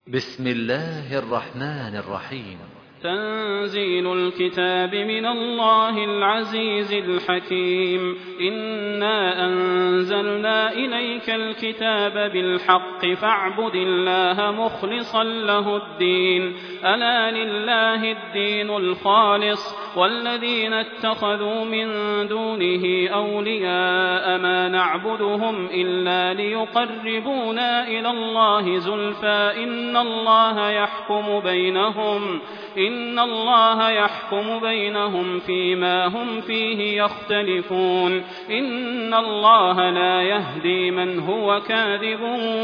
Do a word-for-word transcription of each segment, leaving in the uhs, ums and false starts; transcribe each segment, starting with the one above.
بسم الله الرحمن الرحيم. تنزيل الكتاب من الله العزيز الحكيم. إنا أنزلنا إليك الكتاب بالحق فاعبد الله مخلصا له الدين. ألا لله الدين الخالص والذين اتخذوا من دونه أولياء ما نعبدهم إلا ليقربونا إلى الله زلفى إن الله يحكم بينهم إن الله يحكم بينهم فيما هم فيه يختلفون. إن الله لا يهدي من هو كاذب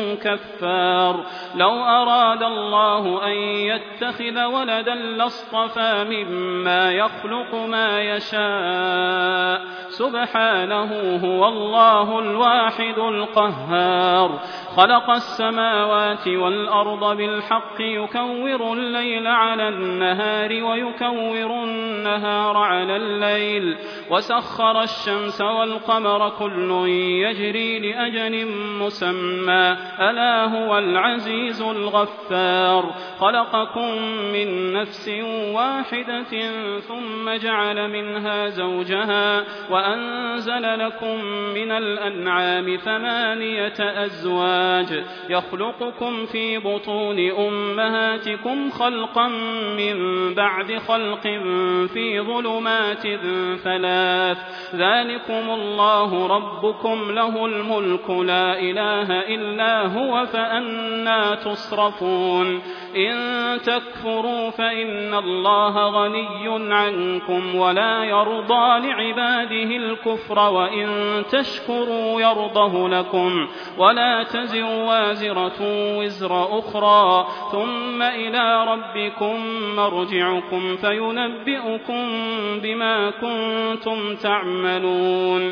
كفار. لو أراد الله أن يتخذ ولدا لاصطفى مما يخلق ما يشاء سبحانه هو الله الواحد القهار. خلق السماوات والأرض بالحق يكور الليل على النهار ويكور النهار على الليل وسخر الشمس والقمر كل يجري لأجل مسمى ألا هو العزيز الغفار. خلقكم من نفس واحدة ثم جعل منها زوجها وأنزل لكم من الأنعام ثمانية أزواج يخلقكم في بطون أمهاتكم خلقا من بعد خلق في ظلمات ثلاث. ذلكم الله ربكم له الملك لا إله إلا هو فأنى تصرفون. إن تكفروا فإن الله غني عنكم ولا يرضى لعباده الكفر وإن تشكروا يرضه لكم ولا تزر وازرة وزر أخرى ثم إلى ربكم مرجعكم فينبئكم بما كنتم تعملون.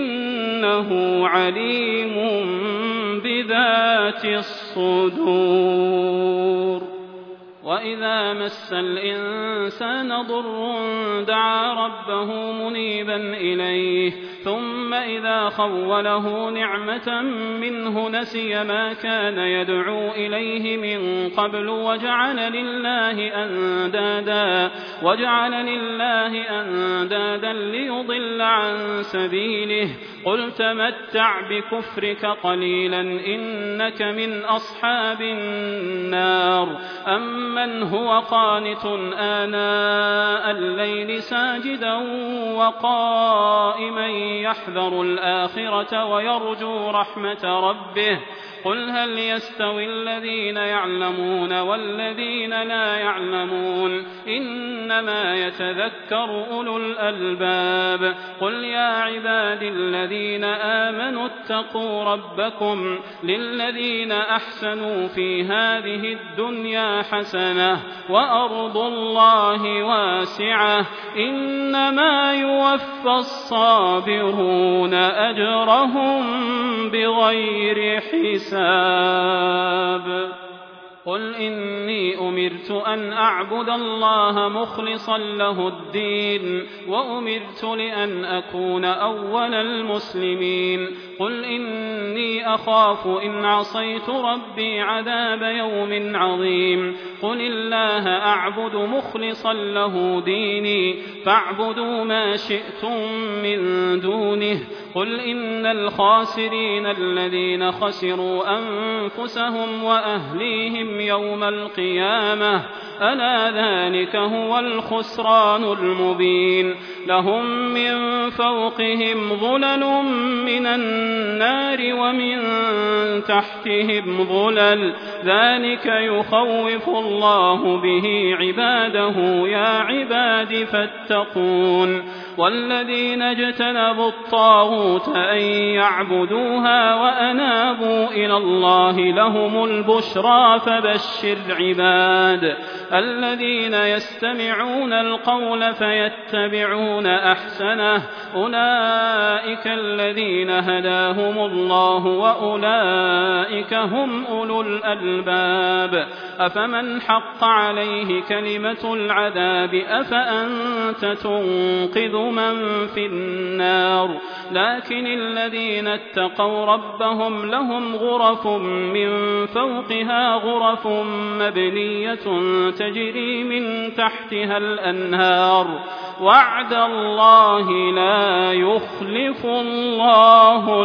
إنه عليم بذات الصدور. وإذا مس الإنسان ضر دعا ربه منيبا إليه ثم إذا خوله نعمة منه نسي ما كان يدعو إليه من قبل وجعل لله أندادا وجعل لله أندادا ليضل عن سبيله. قل تمتع بكفرك قليلا إنك من أصحاب النار. أمن هو قانت آناء الليل ساجدا وقائما يحذر الآخرة ويرجو رحمة ربه. قل هل يستوي الذين يعلمون والذين لا يعلمون إنما يتذكر أولو الألباب. قل يا عباد الذين آمنوا اتقوا ربكم للذين أحسنوا في هذه الدنيا حسنة وأرض الله واسعة إنما يوفى الصابرون أجرهم بغير حساب. قل إني أمرت أن أعبد الله مخلصا له الدين وأمرت لأن أكون أول المسلمين. قل إني أخاف إن عصيت ربي عذاب يوم عظيم. قل الله أعبد مخلصا له ديني فاعبدوا ما شئتم من دونه. قل إن الخاسرين الذين خسروا أنفسهم وأهليهم يوم القيامة ألا ذلك هو الخسران المبين. لهم من فوقهم ظلل من النار ومن تحتهم ظلل ذلك يخوف الله به عباده يا عباد فاتقون. والذين اجتنبوا الطاغوت أن يعبدوها وأنابوا إلى الله لهم البشرى فبشر عباد الذين يستمعون القول فيتبعون أحسنه أولئك الذين هداهم الله وأولئك هم أولو الألباب. أفمن حق عليه كلمة العذاب أفأنت تنقذ من في النار. لكن الذين اتقوا ربهم لهم غرف من فوقها غرف مبنية تجري من تحتها الأنهار وعد الله لا يخلف الله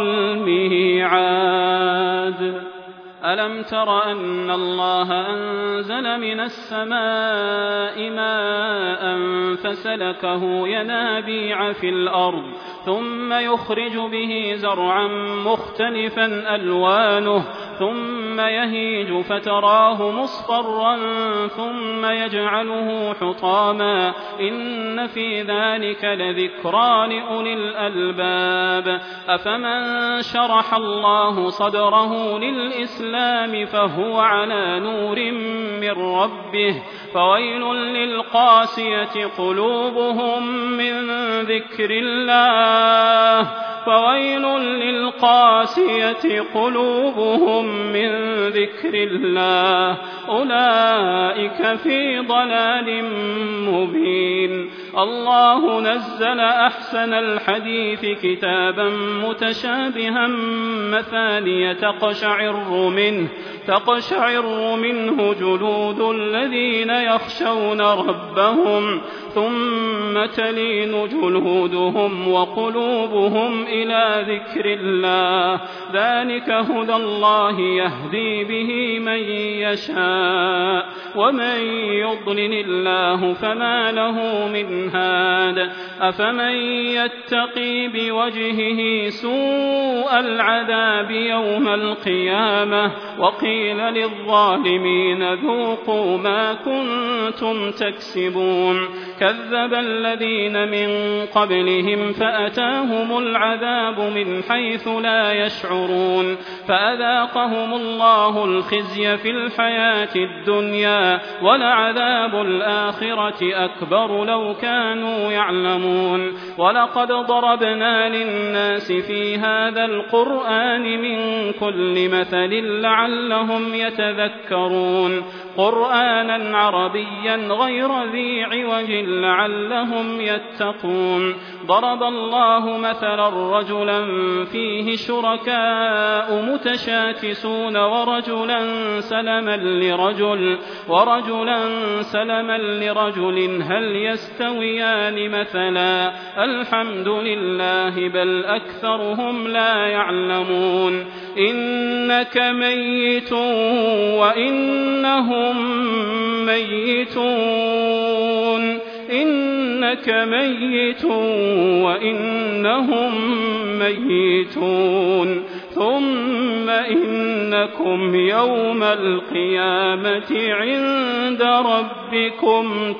الميعاد. ألم تر أن الله أنزل من السماء ماء فسلكه ينابيع في الأرض ثم يخرج به زرعا مختلفا ألوانه ثم يهيج فتراه مصفرا ثم يجعله حطاما إن في ذلك لذكرى لأولي الألباب. أفمن شرح الله صدره للإسلام فهو على نور من ربه فويل للقاسية قلوبهم من ذكر الله فويل للقاسية قلوبهم من ذكر الله أولئك في ضلال مبين. الله نزل أحسن الحديث كتابا متشابها مثانية تقشعر منه تقشعر منه جلود الذين يخشون ربهم ثم تلين جلودهم وقلوبهم إلى ذكر الله ذلك هدى الله يهدي به من يشاء ومن يضلل الله فما له من هاد. أفمن يتقي بوجهه سوء العذاب يوم القيامة وقيل للظالمين ذوقوا ما كنتم تكسبون. كذب الذين من قبلهم فأتاهم العذاب من حيث لا يشعرون فأذاقهم الله الخزي في الحياة الدنيا ولعذاب الآخرة أكبر لو كانوا يعلمون. ولقد ضربنا للناس في هذا القرآن من كل مثل لعلهم يتذكرون قرآنا عربيا غير ذي عوج لعلهم يتقون. ضرب الله مثلا رجلا فيه شركاء متشاكسون ورجلا سلما لرجل ورجلا سلما لرجل هل يستويان مثلا الحمد لله بل أكثرهم لا يعلمون. إنك ميت وإنهم ميتون إنك ميت وإنهم ميتون ثم إنكم يوم القيامة عند ربكم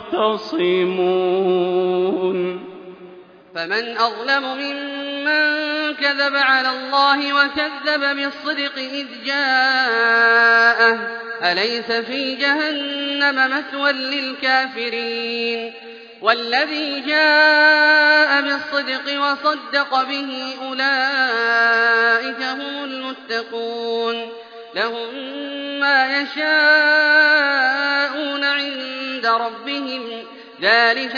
تختصمون. فمن أظلم ممن كذب على الله وكذب بالصدق إذ جاءه أليس في جهنم مثوى للكافرين. والذي جاء بالصدق وصدق به أولئك هم المتقون لهم ما يشاءون عند ربهم ذلك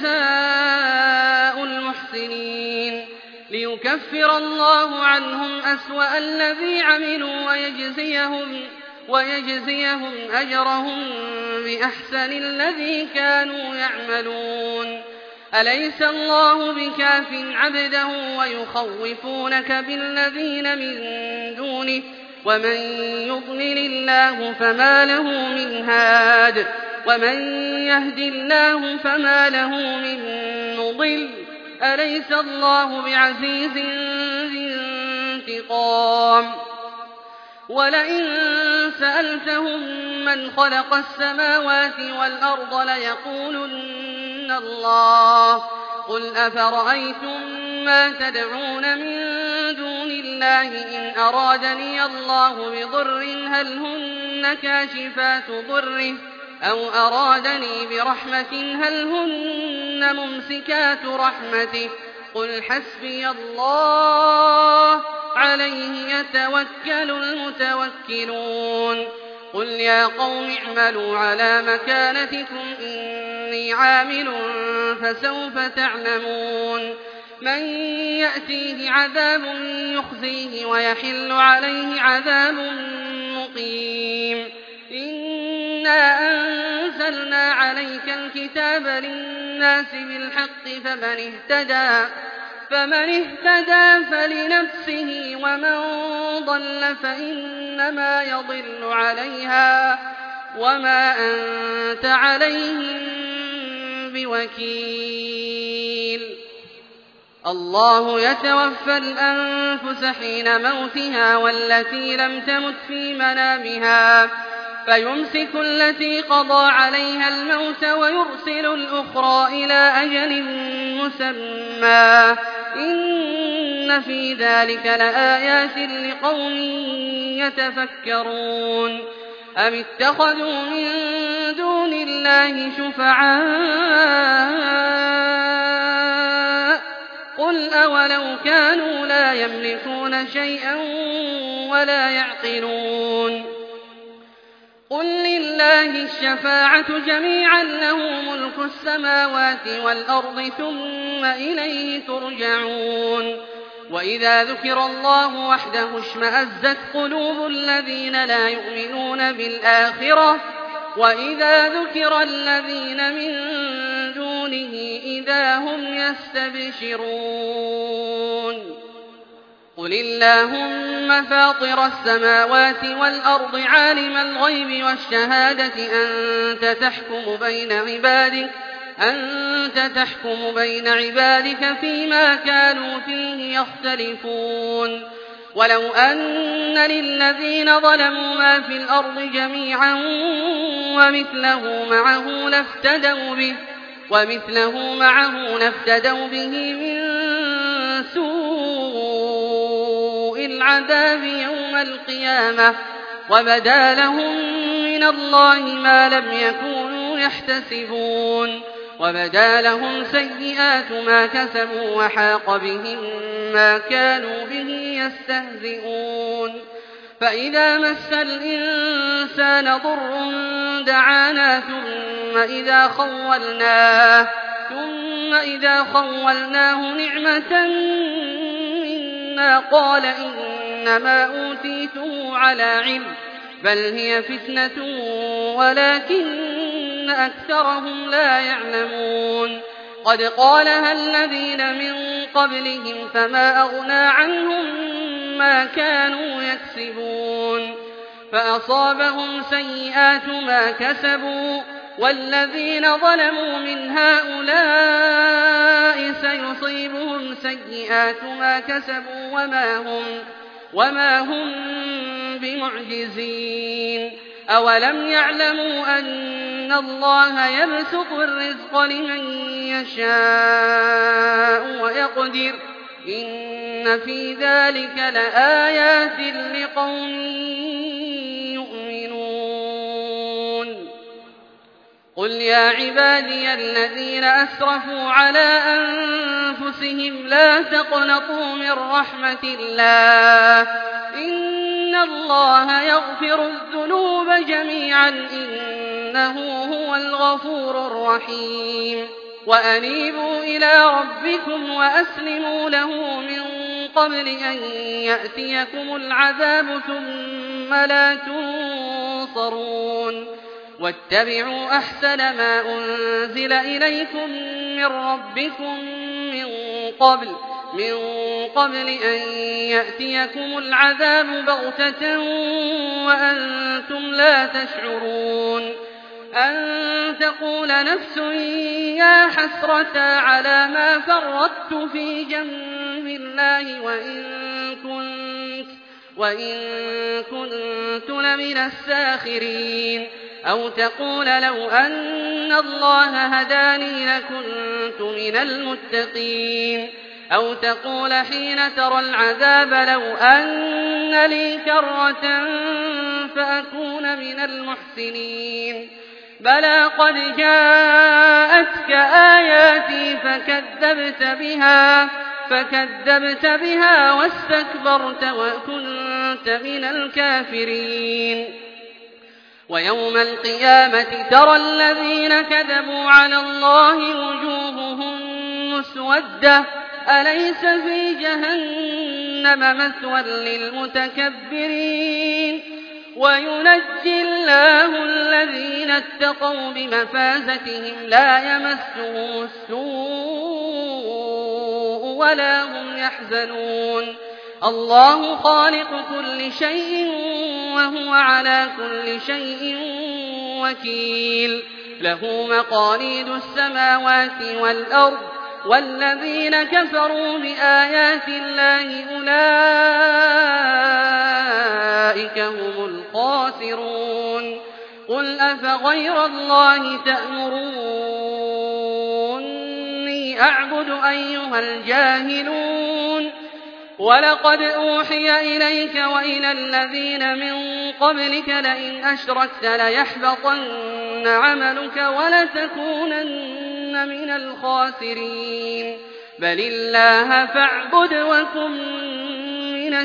جزاء المحسنين ليكفر الله عنهم أسوأ الذي عملوا ويجزيهم, ويجزيهم أجرهم بأحسن الذي كانوا يعملون. أليس الله بكاف عبده ويخوفونك بالذين من دونه ومن يضلل الله فما له من هاد ومن يهد الله فما له من مضل. أليس الله بعزيز ذي انتقام. ولئن سألتهم من خلق السماوات والأرض ليقولن الله قل أفرأيتم ما تدعون من دون الله إن أرادني الله بضر هل هن كاشفات ضره أو أرادني برحمة هل هن ممسكات رحمته قل حسبي الله عليه يتوكل المتوكلون. قل يا قوم اعملوا على مكانتكم إني عامل فسوف تعلمون من يأتيه عذاب يخزيه ويحل عليه عذاب مقيم إنا أنزلنا عليك الكتاب للناس بالحق فمن اهتدى فمن اهتدى فلنفسه ومن ضل فإنما يضل عليها وما أنت عليهم بوكيل الله يتوفى الأنفس حين موتها والتي لم تمت في منامها فيمسك التي قضى عليها الموت ويرسل الأخرى إلى أجل مسمى إن في ذلك لآيات لقوم يتفكرون أم اتخذوا من دون الله شفعاء قل أولو كانوا لا يملكون شيئا ولا يعقلون قل لله الشفاعة جميعا له ملك السماوات والأرض ثم إليه ترجعون وإذا ذكر الله وحده اشمأزت قلوب الذين لا يؤمنون بالآخرة وإذا ذكر الذين من دونه إذا هم يستبشرون قل اللهم فاطر السماوات والأرض عالم الغيب والشهادة أنت تحكم بين عبادك أنت تحكم بين عبادك فيما كانوا فيه يختلفون ولو أن للذين ظلموا ما في الأرض جميعا ومثله معه لافتدوا به ومثله معه لافتدوا به من سوء العذاب يوم القيامة وبدا لهم من الله ما لم يكونوا يحتسبون وبدا لهم سيئات ما كسبوا وحاق بهم ما كانوا به يستهزئون فإذا مس الإنسان ضر دعانا ثم إذا خولناه ثم إذا خولناه نعمة منا قال إنما أوتيته على علم بل هي فتنة ولكن أكثرهم لا يعلمون قد قالها الذين من قبلهم فما أغنى عنهم ما كانوا يكسبون فأصابهم سيئات ما كسبوا والذين ظلموا من هؤلاء سيصيبهم سيئات ما كسبوا وما هم, وما هم بمعجزين أولم يعلموا أن الله يبسط الرزق لمن يشاء ويقدر إن في ذلك لآيات لقوم يؤمنون قل يا عبادي الذين أسرفوا على أنفسهم لا تقنطوا من رحمة الله إن الله يغفر الذنوب جميعا إنه هو الغفور الرحيم وأنيبوا إلى ربكم وأسلموا له من قبل أن يأتيكم العذاب ثم لا تنصرون واتبعوا أحسن ما أنزل إليكم من ربكم من قبل من قبل أن يأتيكم العذاب بغتة وأنتم لا تشعرون أن تقول نفس يا حسرة على ما فرطت في جنب الله وإن كنت, وإن كنت لمن الساخرين أو تقول لو أن الله هداني لكنت من المتقين أو تقول حين ترى العذاب لو أن لي كرة فأكون من المحسنين بلى قد جاءتك آياتي فكذبت بها فكذبت بها واستكبرت وكنت من الكافرين ويوم القيامة ترى الذين كذبوا على الله وجوههم مسودة أليس في جهنم مثوى للمتكبرين وينجي الله الذين اتقوا بمفازتهم لا يمسهم السوء ولا هم يحزنون الله خالق كل شيء وهو على كل شيء وكيل له مقاليد السماوات والأرض والذين كفروا بآيات الله أولئك هم الخاسرون قل أفغير الله تأمروني أعبد أيها الجاهلون ولقد أوحي إليك وإلى الذين من قبلك لئن أشركت ليحبطن عملك ولتكونن من الخاسرين بل الله فاعبد وكن من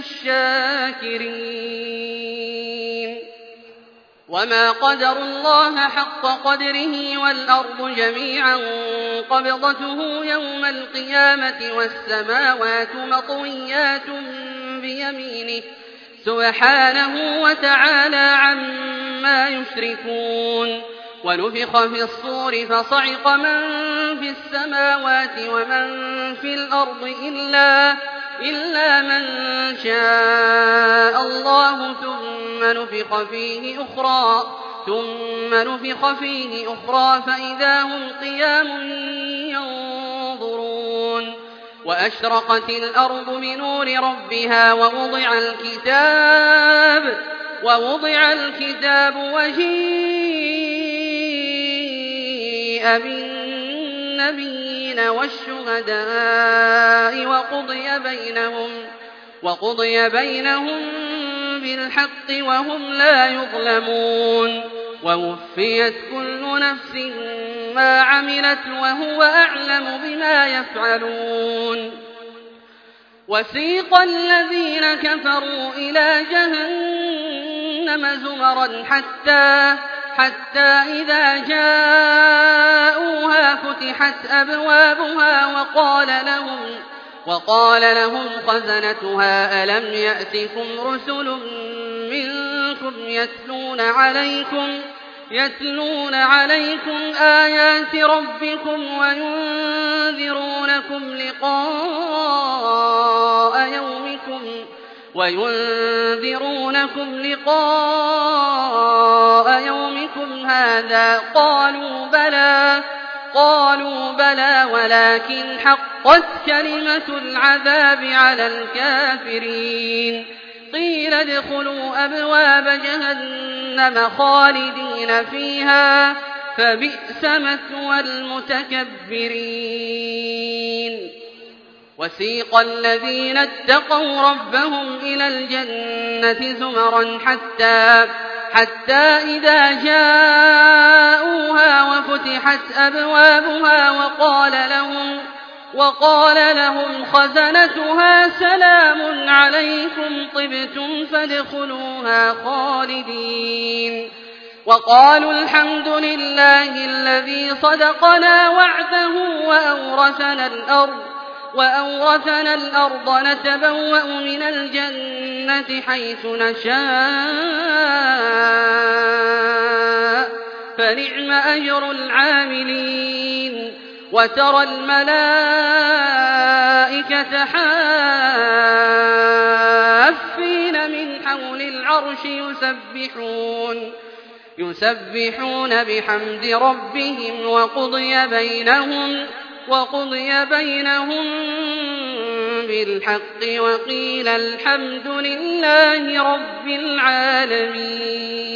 الشاكرين وما قدروا الله حق قدره والأرض جميعا قبضته يوم القيامة والسماوات مطويات بيمينه سبحانه وتعالى عما يشركون ونفخ في الصور فصعق من في السماوات ومن في الأرض إلا, إلا من شاء الله ثم نفخ فيه أخرى ثم نفخ فيه أخرى فإذا هم قيام ينظرون وأشرقت الأرض بنور ربها ووضع الكتاب ووضع الكتاب وجيء بالنبيين والشهداء وقضي بينهم وقضي بينهم بالحق وهم لا يظلمون ووفيت كل نفس ما عملت وهو أعلم بما يفعلون وسيق الذين كفروا إلى جهنم زمرا حتى حتى إذا جاءوها فتحت أبوابها وقال لهم وقال لهم خزنتها ألم يأتكم رسل منكم يتلون عليكم يتلون عليكم آيات ربكم وينذرونكم لقاء يومكم وينذرونكم لقاء يومكم هذا قالوا بلى قالوا بلى ولكن حقت كلمة العذاب على الكافرين قيل ادخلوا أبواب جهنم خالدين فيها فبئس مثوى المتكبرين وسيق الذين اتقوا ربهم إلى الجنة زمرا حتى حتى إذا جاءوها وفتحت أبوابها وقال لهم وقال لهم خزنتها سلام عليكم طبتم فادخلوها خالدين وقالوا الحمد لله الذي صدقنا وعده وأورثنا الأرض وأورثنا الأرض نتبوأ من الجنة حيث نشاء فنعم أجر العاملين وترى الملائكة حافين من حول العرش يسبحون يسبحون بحمد ربهم وقضي بينهم وقضي بينهم بالحق وقيل الحمد لله رب العالمين.